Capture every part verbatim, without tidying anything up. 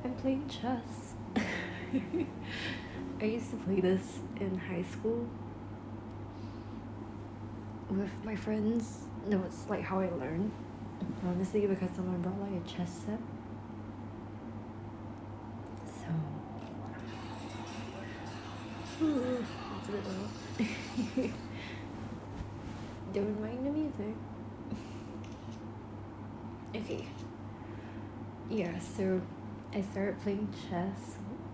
I'm playing chess. I used to play this in high school with my friends. No, it's like how I learned. Honestly, because someone brought like a chess set. So it's a bit loud. Don't mind the music. Okay. Yeah, so I started playing chess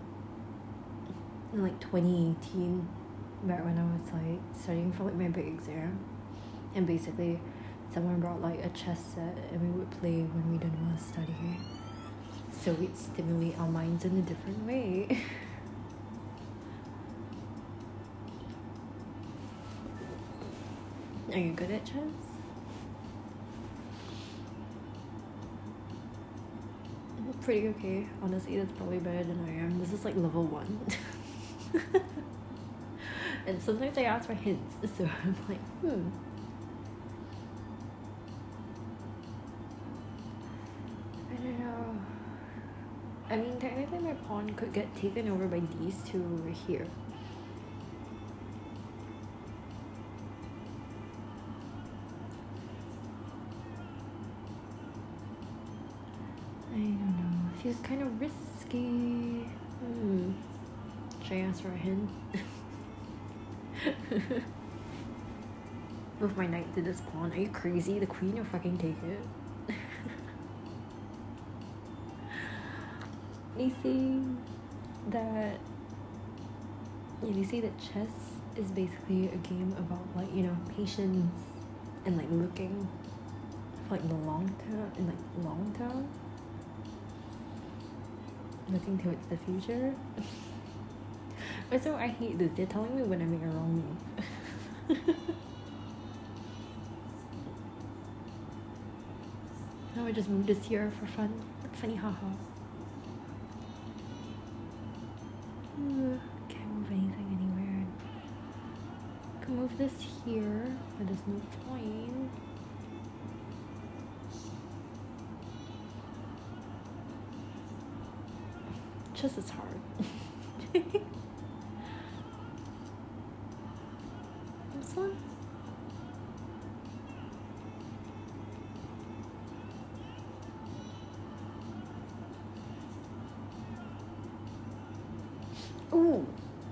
in like twenty eighteen, back when I was like studying for like my big exam. And basically someone brought like a chess set and we would play when we didn't want to study. So we'd stimulate our minds in a different way. Are you good at chess? Pretty okay. Honestly, that's probably better than I am. This is like level one. And sometimes I ask for hints, so I'm like, hmm. I don't know. I mean, technically my pawn could get taken over by these two over here. I don't know. It feels kind of risky. Hmm. Should I ask for a hint? Move my knight to this pawn. Are you crazy? The queen will fucking take it. They say that yeah, they say that chess is basically a game about like, you know, patience and like looking for like the long term and like long term. Looking towards the future. Also, I hate this. They're telling me when I make a wrong move. Now I just move this here for fun. Funny, haha. Can't move anything anywhere. Can move this here, but there's no point. Chess is hard. This one? Ooh.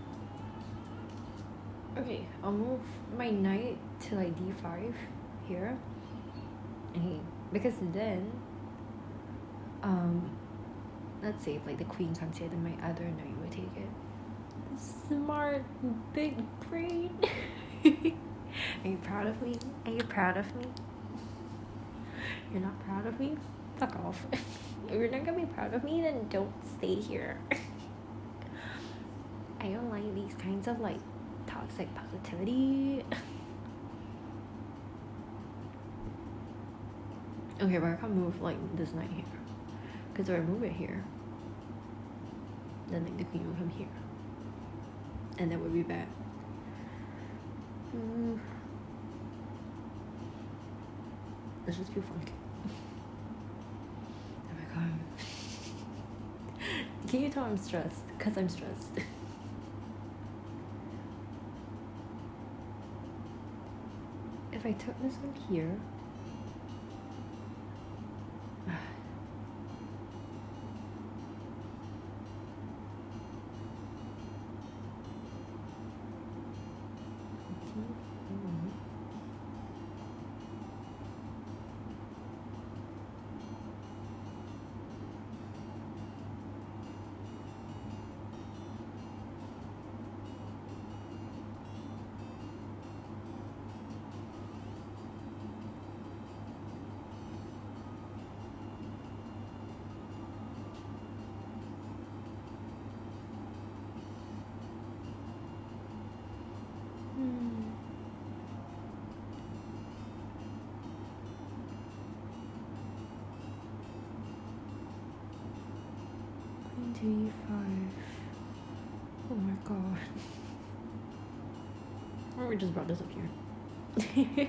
Okay, I'll move my knight to like d five here. Okay, because then, um, let's say if like the queen comes here, then my other knight will take it. Smart, big brain. Are you proud of me? Are you proud of me? You're not proud of me? Fuck off. If you're not gonna be proud of me, then don't stay here. I don't like these kinds of like toxic positivity. Okay, but I can't move like this knight here. Because if I move it here, then like the queen will come here. And that would be bad. Mm. This just feel funky. Oh my god. Can you tell I'm stressed? Because I'm stressed. If I took this one here, D five. Oh my god. Or we just brought this up here.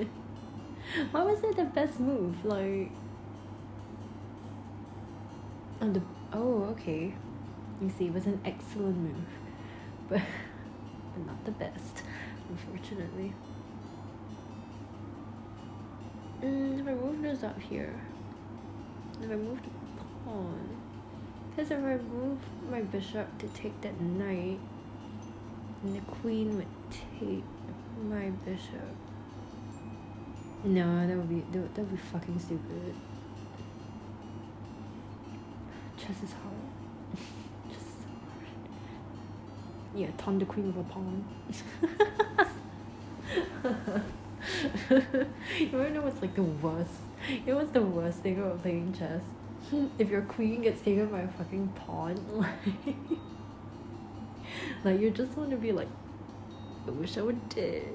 Why was it the best move? Like, On the oh, okay. You see, it was an excellent move, but, but not the best, unfortunately. Mm, if I move this up here, if I move the pawn, because if I move my bishop to take that knight, and the queen would take my bishop. No, that would be that would, that would be fucking stupid. Chess is hard. Chess is so hard. Yeah, taunt the queen with a pawn. You wanna know what's like the worst? You know what's the worst thing about playing chess? If your queen gets taken by a fucking pawn, like, like you just want to be like, I wish I would did.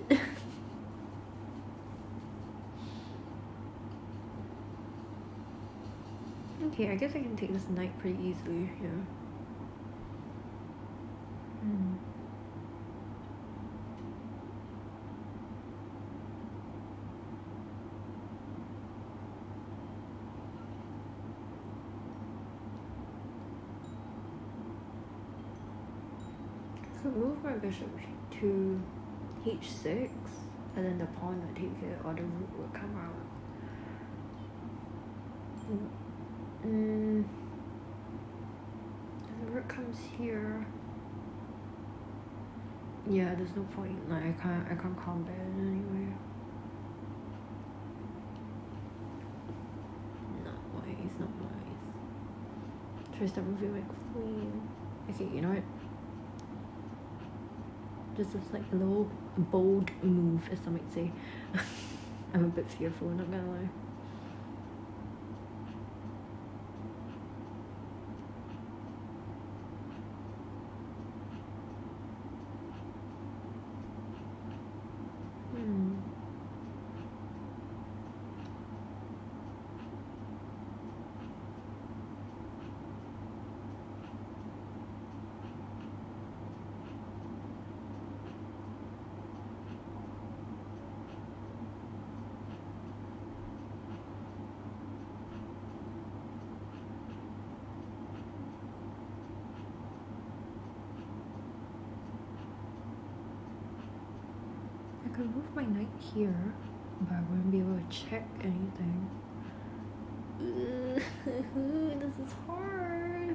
Okay, I guess I can take this knight pretty easily, yeah. Hmm. So move my bishop to h six, and then the pawn would take it, or the rook would come out. Mm. The rook comes here. Yeah, there's no point. Like I can't, I can't combat it anyway. Not wise, not wise. Try to start moving my queen. Okay, you know what? This is like a little bold move, as some might say. I'm a bit fearful, not gonna lie. Hmm. I could move my knight here, but I wouldn't be able to check anything. Ugh, this is hard.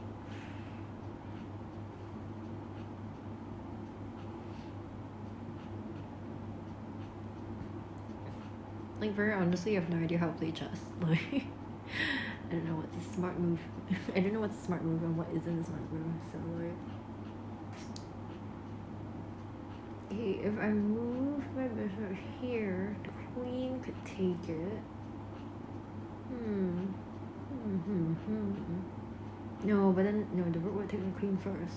Like, very honestly, I have no idea how to play chess. Like, I don't know what's a smart move. I don't know what's a smart move and what isn't a smart move. So like, okay, if I move my bishop here, the queen could take it. Hmm. Hmm. Hmm. Hmm. No, but then no, the rook would take the queen first.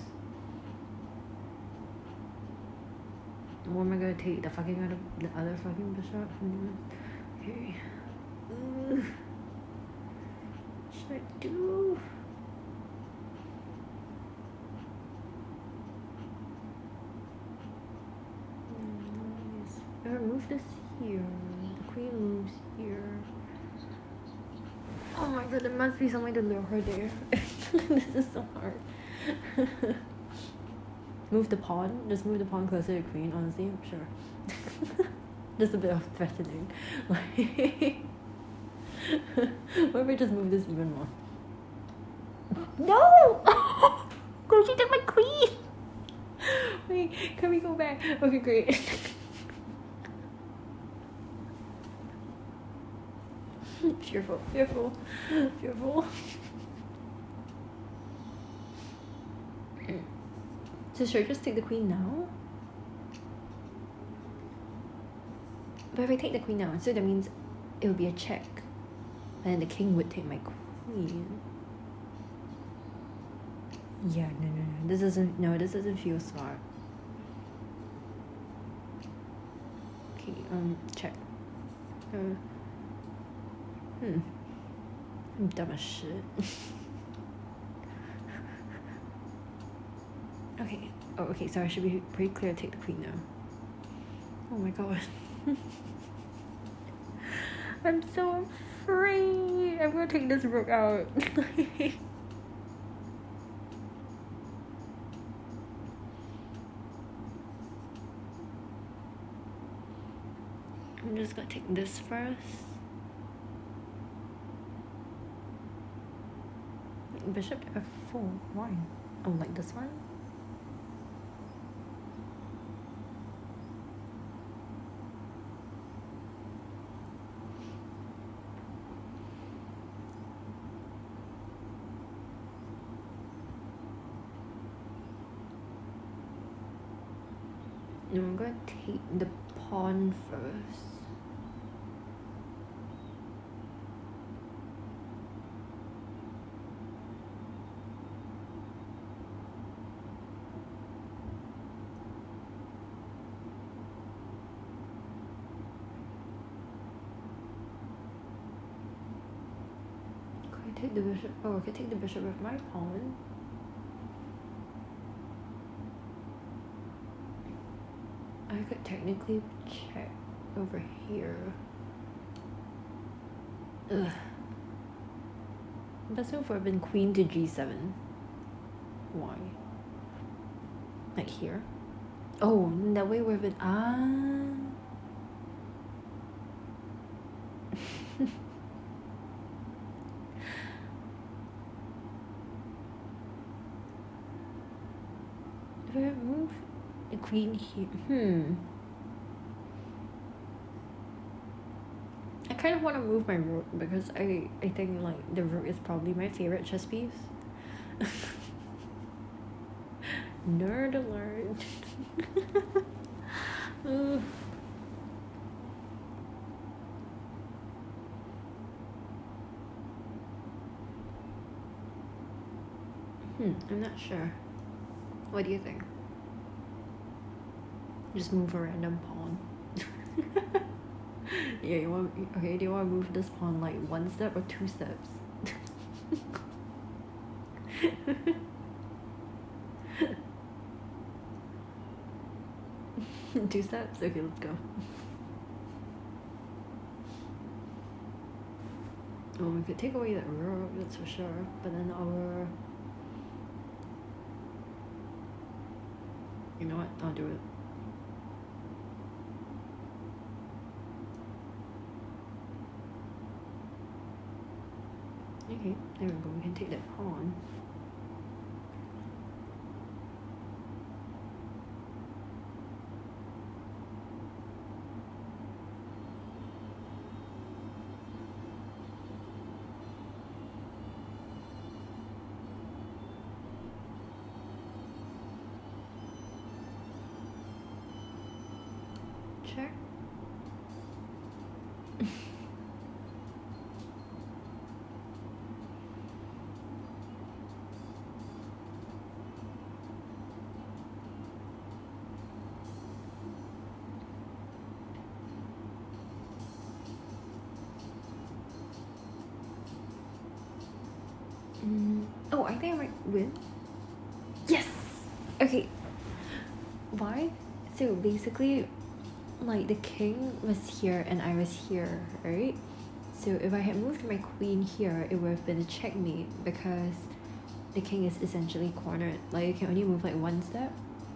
What am I gonna take? The fucking other, the other fucking bishop? Okay. Ugh. What should I do? If I move this here, the queen moves here. Oh my god, there must be some way to lure her there. This is so hard. Move the pawn. Just move the pawn closer to the queen, honestly, I'm sure. Just a bit of threatening. Like, what if I just move this even more? No! Go, she took my queen! Wait, can we go back? Okay, great. Fearful, fearful, fearful. So should I just take the queen now? But if I take the queen now, so that means it would be a check. And then the king would take my queen. Yeah, no, no, no. This doesn't, no, this doesn't feel smart. Okay, um, check. Uh, hmm. I'm dumb as shit. Okay. Oh, okay, so I should be pretty clear to take the queen now. Oh my god. I'm so afraid. I'm gonna take this rook out. just gonna take this first. Bishop F four. Why? Oh, like this one? No, I'm gonna take the pawn first. Take the bishop. Oh, I could take the bishop with my pawn. I could technically check over here. Ugh. Best move would have been queen to g seven. Why? Like here? Oh, that way would have been ah. If I move the queen here, hmm. I kind of want to move my rook because I, I think like the rook is probably my favorite chess piece. Nerd alert. uh. Hmm, I'm not sure. What do you think? Just move a random pawn. Yeah, you want okay, do you want to move this pawn like one step or two steps? Two steps? Okay, let's go. Oh, we could take away that rook, that's for sure. But then our you know what? I'll do it. Okay, there we go. We can take that pawn. Check. Mm. Oh, I think I might win. Yes! Okay. Why? So basically, like the king was here and I was here, right? So if I had moved my queen here, it would have been a checkmate because the king is essentially cornered. Like you can only move like one step.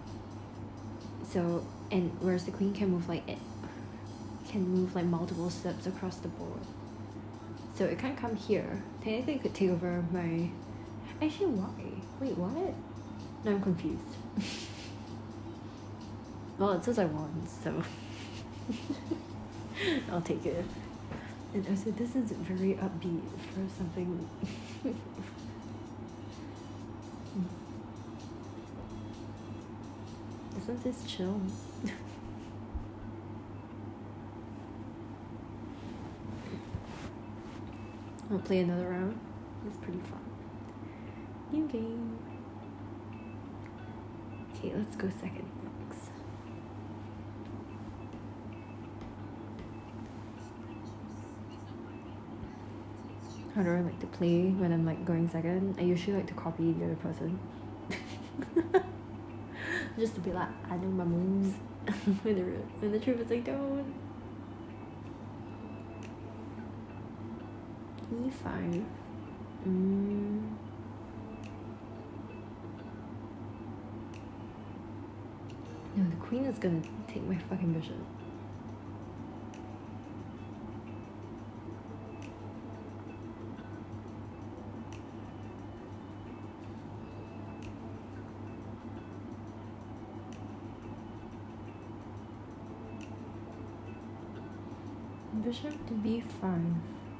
So, and whereas the queen can move like it can move like multiple steps across the board. So it can't come here. Technically it could take over my actually why? Wait, what? No, I'm confused. Well, it says I won, so I'll take it. And also, this is very upbeat for something. This one says chill. I'll play another round. It's pretty fun. New game. Okay, let's go second. Thanks. How do I like to play when I'm like going second? I usually like to copy the other person. Just to be like, I know my moves. when, the, when the truth is I don't. e five. Mm. No, the queen is gonna take my fucking bishop. bishop to b five.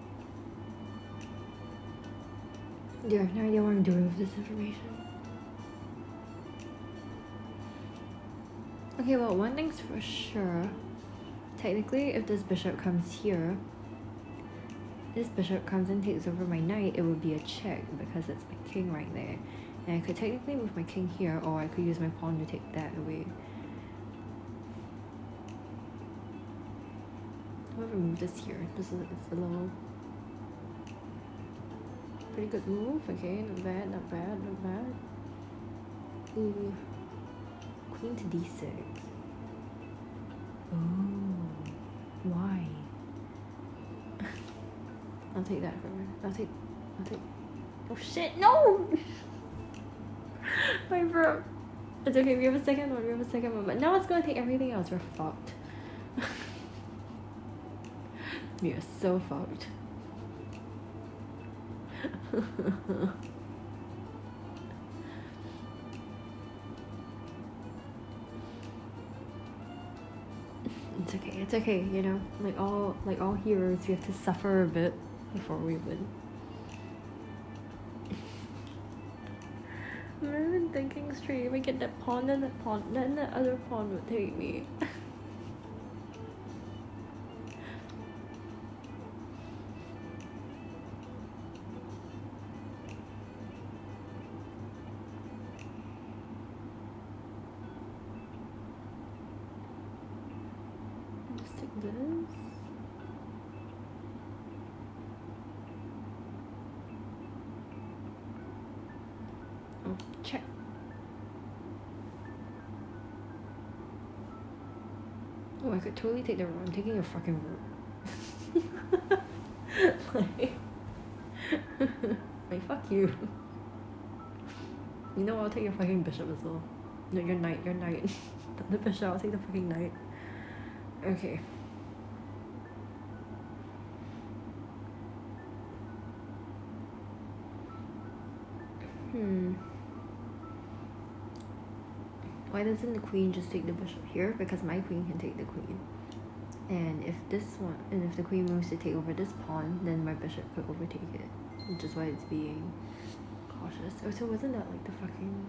Yeah, I have no idea what I'm doing with this information. Okay, well, one thing's for sure. Technically, if this bishop comes here, this bishop comes and takes over my knight, it would be a check because it's my king right there. And I could technically move my king here, or I could use my pawn to take that away. I'll remove this here. This is it's a little pretty good move. Okay, not bad, not bad, not bad. Ooh, queen to d six. Oh, why? I'll take that from her. I'll take. I'll take. Oh shit! No. My bro. It's okay. We have a second one. We have a second one. But now it's gonna take everything else. We're fucked. We are so fucked. It's okay. It's okay. You know, like all like all heroes, we have to suffer a bit before we win. I'm not even thinking straight. If I get that pawn, then that pawn, then the other pawn would take me. Just take this. Oh, check. Oh, I could totally take the rook. I'm taking a fucking rook. like, like, fuck you. You know, I'll take your fucking bishop as well. No, your knight, your knight. Not the bishop, I'll take the fucking knight. Okay. Hmm. Why doesn't the queen just take the bishop here? Because my queen can take the queen. And if this one, and if the queen moves to take over this pawn, then my bishop could overtake it. Which is why it's being cautious. Oh, so wasn't that like the fucking...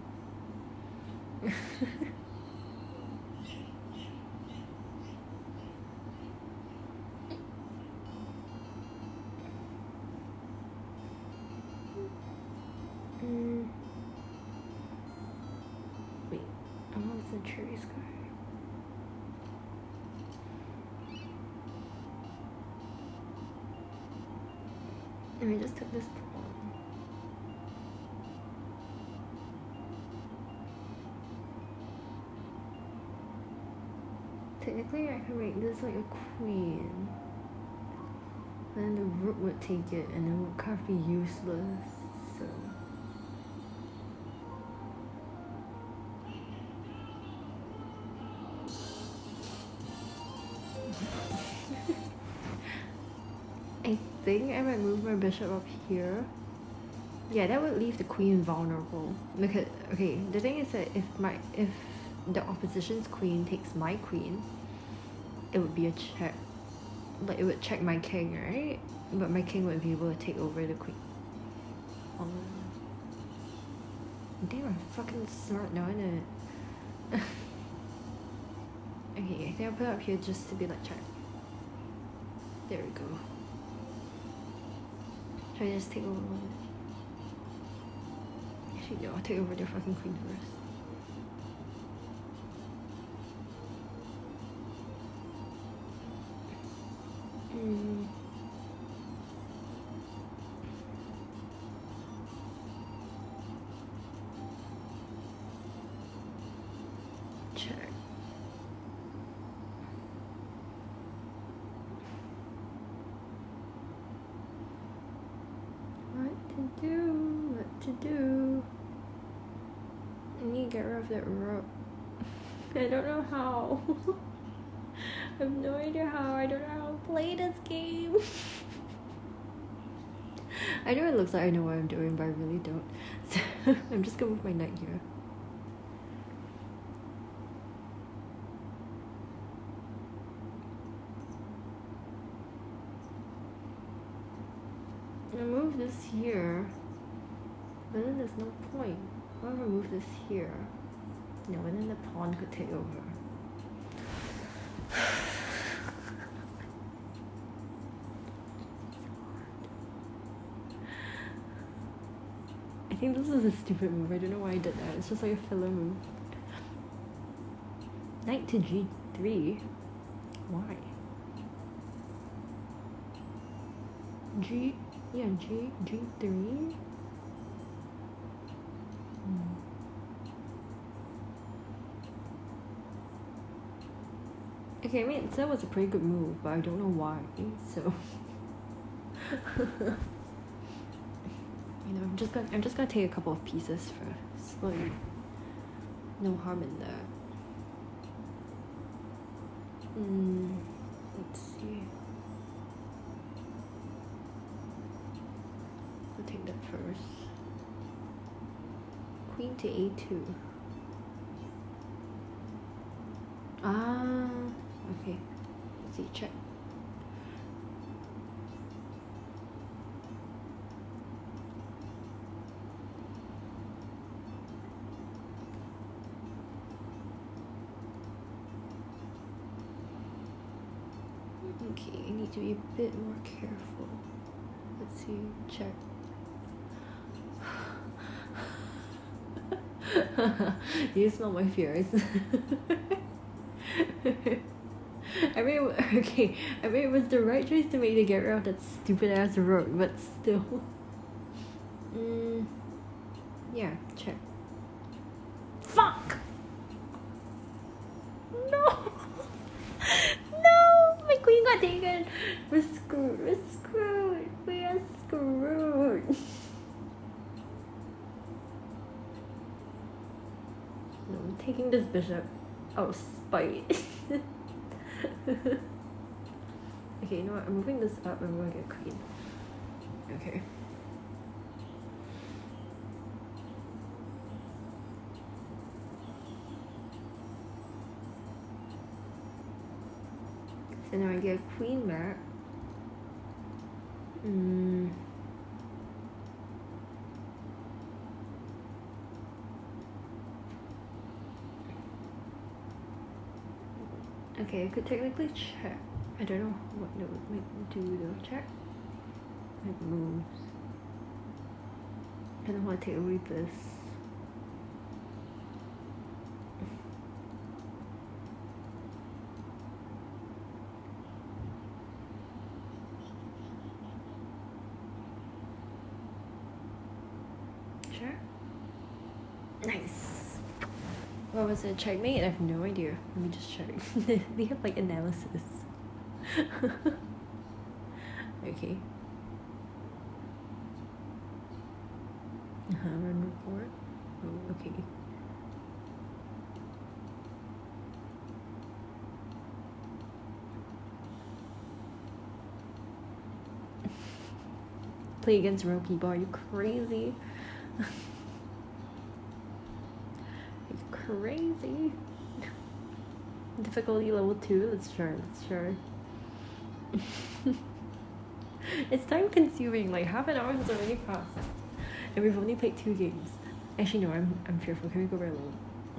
mm. Wait, I want a century sky. And I just took this pawn. Technically, I could make this like a queen. Then the rook would take it, and it would kind of be useless. So. I think I might move my bishop up here. Yeah, that would leave the queen vulnerable. Because okay, the thing is that if my if the opposition's queen takes my queen, it would be a check. Like it would check my king, right? But my king would be able to take over the queen. Oh. Damn, I'm fucking smart now, innit? Okay, I think I'll put it up here just to be like check. There we go. Should I just take over one? Actually, no, I'll take over the fucking queen first. Mm. Check. What to do? What to do? I need to get rid of that rook. I don't know how. I have no idea how. I don't know how to play this game. I know it looks like I know what I'm doing, but I really don't. So I'm just gonna move my knight here. I move this here, but then there's no point. Why would I move this here? No, and then the pawn could take over. I think this is a stupid move. I don't know why I did that. It's just like a filler move. Knight to g three? Why? G... yeah, G... g three? Hmm. Okay, I mean, that was a pretty good move, but I don't know why, so... You know, I'm just gonna I'm just gonna take a couple of pieces first. Like, no harm in that. Hmm. Let's see. I'll take that first. Queen to a two. Ah. Okay. Let's see. Check. Okay, I need to be a bit more careful. Let's see, check. Do you smell my fears? I mean, okay, I mean, it was the right choice to make to get rid of that stupid ass rook, but still. Mm, yeah, check. Fuck! No! My queen got taken. We're screwed. We're screwed. We are screwed. No, I'm taking this bishop out of spite. Okay, you know what? I'm moving this up and we're gonna get queen. Okay. So now I get a queen back. Mm. Okay, I could technically check. I don't know what it would do though. Check. It moves. I don't want to take away this. Sure. Nice. What was it? Checkmate? I have no idea. Let me just check. They have like analysis. Okay. Uh-huh, run report. Oh, okay. Play against real people, are you crazy? Are you crazy? Difficulty level two? Let's try, let's try. It's time consuming, like half an hour has already passed. And we've only played two games. Actually no, I'm I'm fearful. Can we go right along?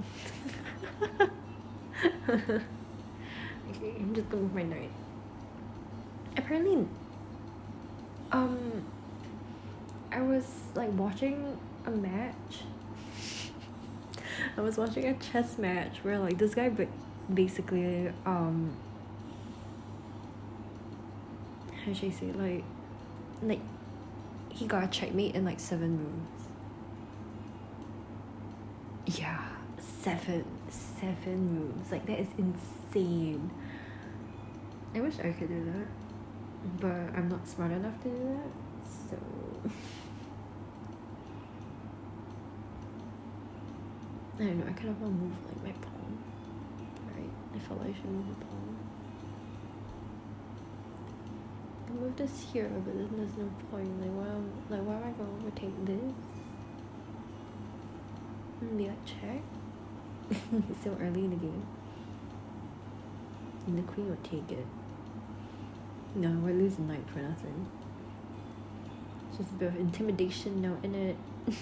Okay, I'm just gonna move my knight. Apparently um I was like watching a match. I was watching a chess match where like this guy basically um how should I say like like he got a checkmate in like seven moves. Yeah, seven seven moves. Like that is insane. I wish I could do that, but I'm not smart enough to do that. So I don't know. I kind of want to move like my pawn. Right? I felt like I should move the pawn. I move this here, but then there's no point. Like why? Like why am I going to overtake this? And be like check. It's so early in the game. And the queen would take it. No, we're losing knight for nothing. Just a bit of intimidation now in it.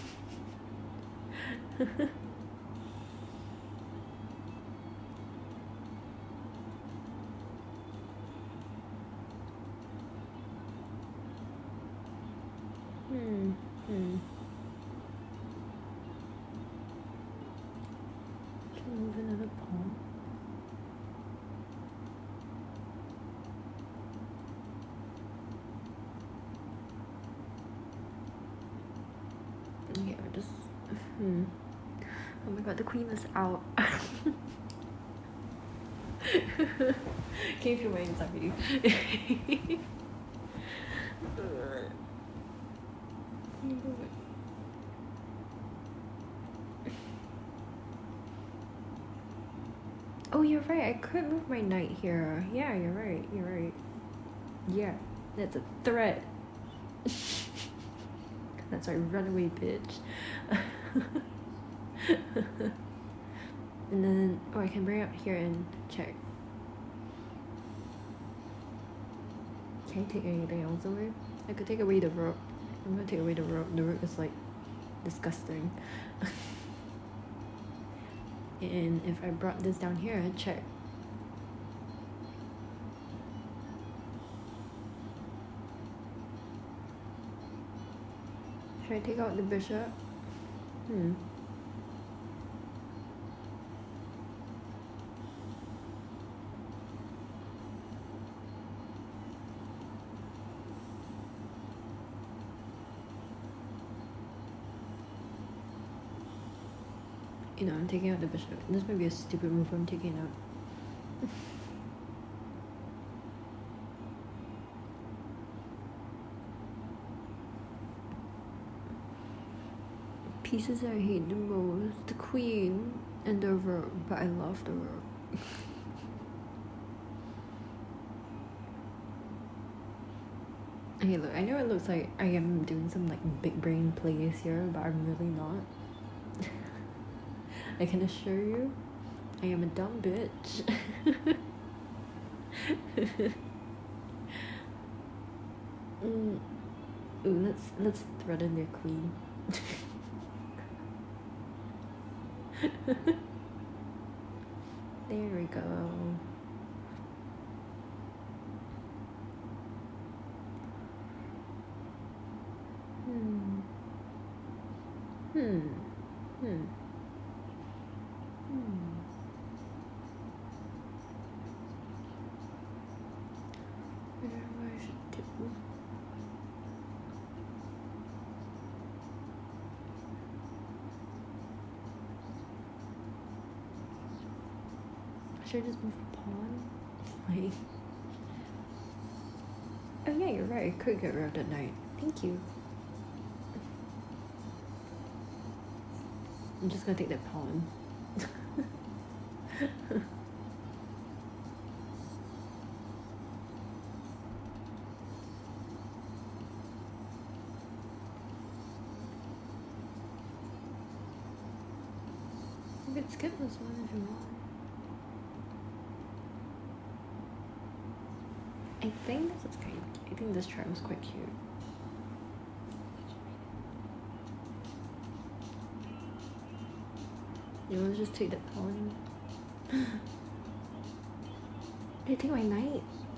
hmm. Hmm. Should I move another pawn? Yeah, just. Hmm. Oh my god, the queen is out. Can you feel my anxiety? Oh, you're right. I could move my knight here. Yeah, you're right. You're right. Yeah, that's a threat. That's our runaway bitch. And then, oh, I can bring it up here and check. Can I take anything else away? I could take away the rook. I'm gonna take away the rook. The rook is like disgusting. And if I brought this down here, I'd check. Should I take out the bishop? Hmm. You know, I'm taking out the bishop. This might be a stupid move I'm taking out. Pieces I hate the most: the queen and the rook, but I love the rook. Okay, look, I know it looks like I am doing some like big brain plays here, but I'm really not. I can assure you, I am a dumb bitch. mm. Ooh, let's let's threaten their queen. There we go. Hmm. Hmm. Hmm. Hmm. I don't know what I should do. Should I just move the pawn? Like. Oh yeah, you're right. I could get rid of the knight. Thank you. I'm just gonna take that pawn. You could skip this one if you want. I think this is kind of, I think this try was quite cute. You want to just take the pawn? Did I take my knight?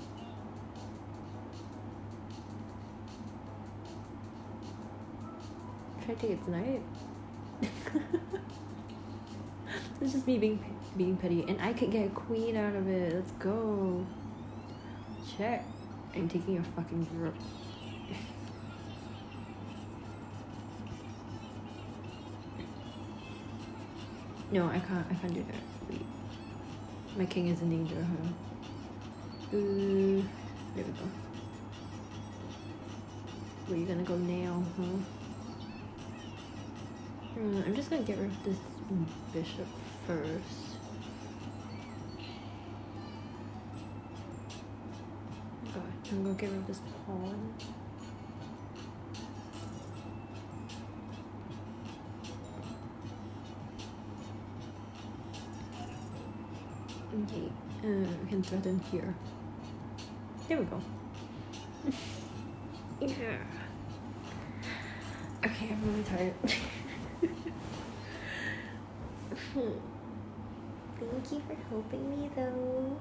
Should I take its knight? This is me being being petty, and I could get a queen out of it. Let's go. Check. I'm taking your fucking rook. No, I can't. I can't do that. Wait. My king is in danger, huh? Ooh, there we go. Where you gonna go now, huh? Uh, I'm just gonna get rid of this bishop first. God, I'm gonna get rid of this pawn. Okay, uh, we can threaten here. There we go. Yeah. Okay, I'm really tired. Thank you for helping me though.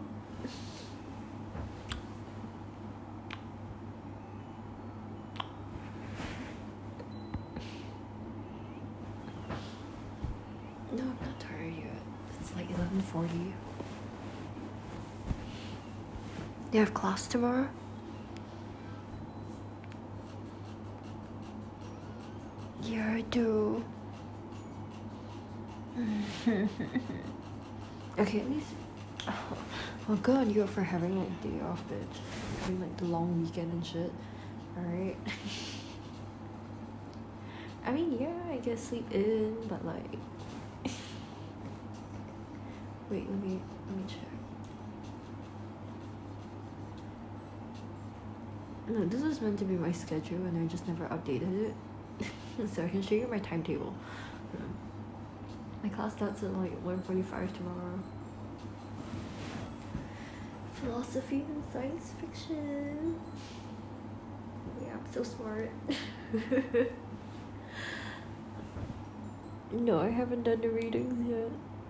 No, I'm not tired yet. It's like eleven forty. You have class tomorrow? Yeah, I do. Okay, at least. Oh, well, good on you for having like day off, bitch. Having like the long weekend and shit. Alright. I mean, yeah, I get sleep in, but like. Wait, let me let me check. No, this was meant to be my schedule, and I just never updated it. So I can show you my timetable. My class starts at like one forty-five tomorrow. Philosophy and science fiction. Yeah, I'm so smart. No, I haven't done the readings yet.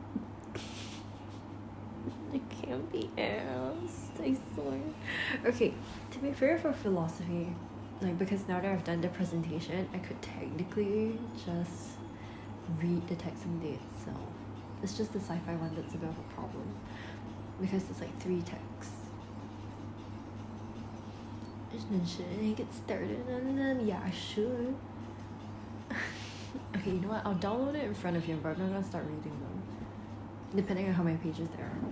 I can't be asked, I swear. Okay, to be fair for philosophy, like because now that I've done the presentation, I could technically just read the text in the day itself. It's just the sci-fi one that's a bit of a problem because it's like three texts. And then should I get started on them? Yeah, I should. Okay, you know what? I'll download it in front of you, but I'm not gonna start reading them. Depending on how many pages there are.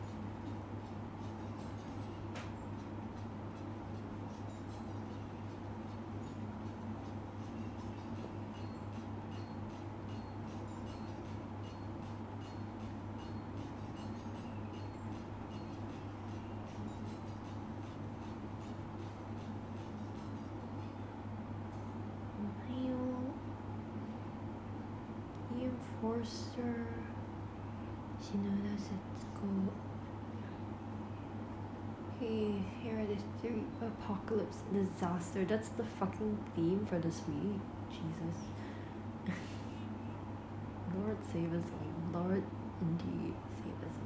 Enforcer. Shinoda Setsuko. Hey, here are the three apocalypse disaster. That's the fucking theme for this week. Jesus. Lord save us all. Lord indeed save us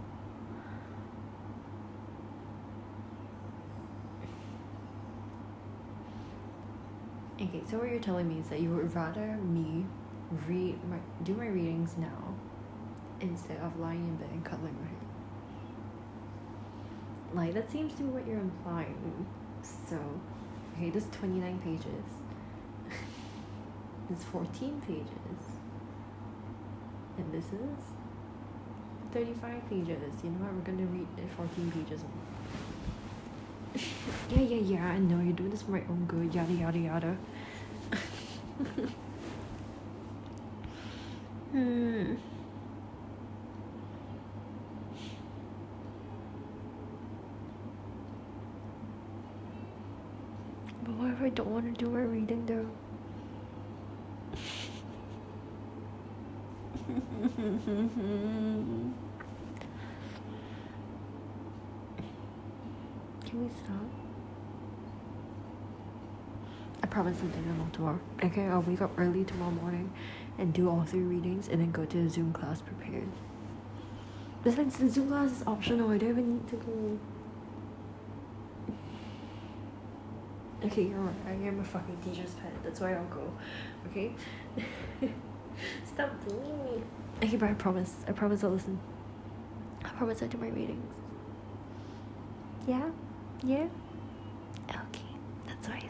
all. Okay, so what you're telling me is that you would rather me read my do my readings now instead of lying in bed and cuddling with you. Like, that seems to be what you're implying. So, okay, this is twenty-nine pages. This is fourteen pages. And this is thirty-five pages. You know what? We're gonna read the fourteen pages more. Yeah, yeah, yeah, I know. You're doing this for my own good. Yada, yada, yada. Hmm. But what if I don't want to do my reading though? Can we stop? I promise I'm doing them all tomorrow. Okay, I'll wake up early tomorrow morning and do all three readings and then go to the Zoom class prepared. Besides, the Zoom class is optional. I don't even need to go. Okay, you're right. I am a fucking teacher's pet. That's why I'll go. Okay? Stop bullying me. Okay, but I promise. I promise I'll listen. I promise I'll do my readings. Yeah? Yeah? Okay. That's what I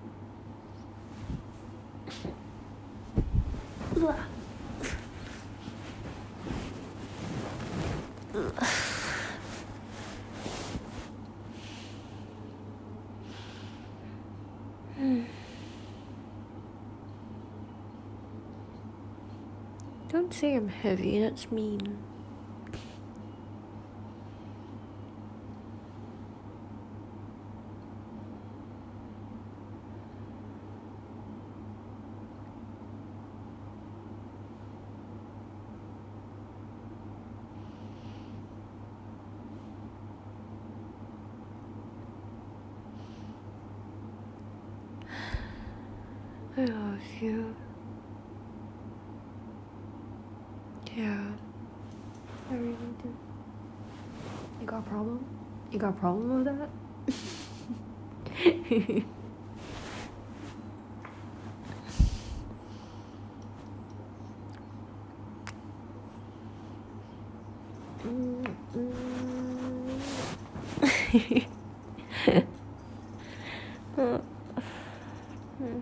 thought. Don't say I'm heavy, that's mean. I love you. Yeah. I really do. You got a problem? You got a problem with that? mm, mm. uh, hmm.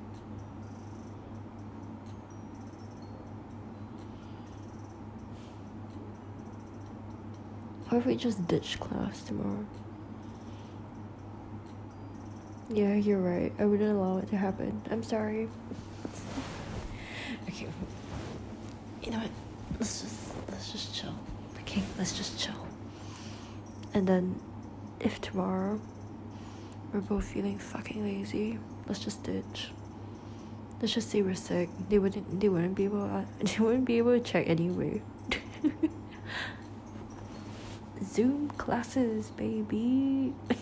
What if we just ditch class tomorrow? Yeah, you're right. I wouldn't allow it to happen. I'm sorry. Okay. You know what? Let's just let's just chill. Okay, let's just chill. And then, if tomorrow we're both feeling fucking lazy, let's just ditch. Let's just say we're sick. They wouldn't. They wouldn't be able. Uh, they wouldn't be able to check anyway. Zoom classes, baby.